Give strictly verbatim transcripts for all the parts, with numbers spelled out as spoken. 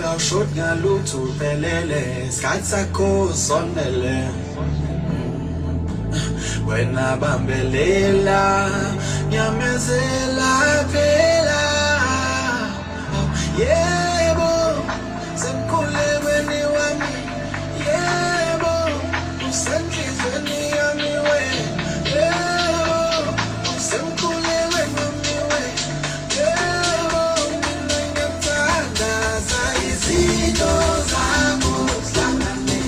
Bambelela ushot ngalutho uphelele isikhathi sakho sonele wena bambelela nyamezela phela yebo semkhulekweni wami yebo usenhlizweni yami we yebo semkhulekweni wami we yebo mina ngiyathandaza izinto zakho zihlangane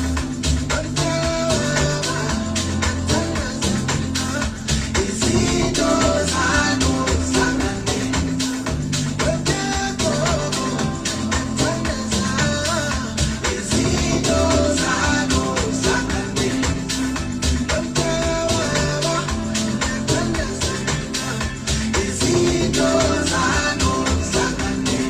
izinto zakho zihlangane izinto zakho zihlangane izinto zakho zihlangane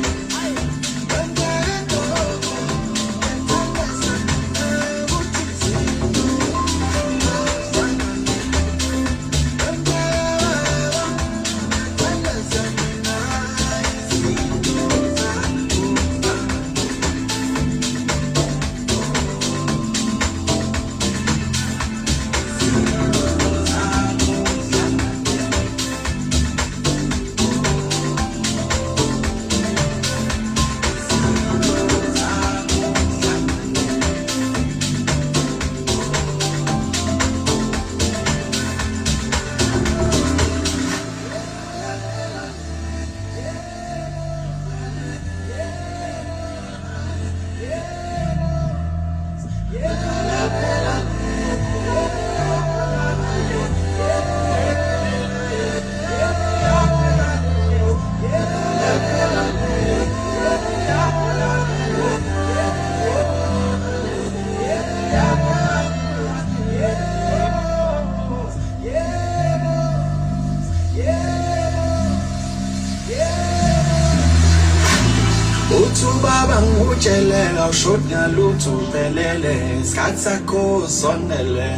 uthi ubaba ngikutshelela ushot ngalutho uphelele isikhathi sakho sonele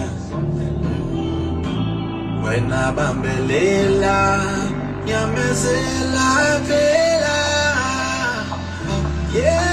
wena bambelela nyamezela phela yeah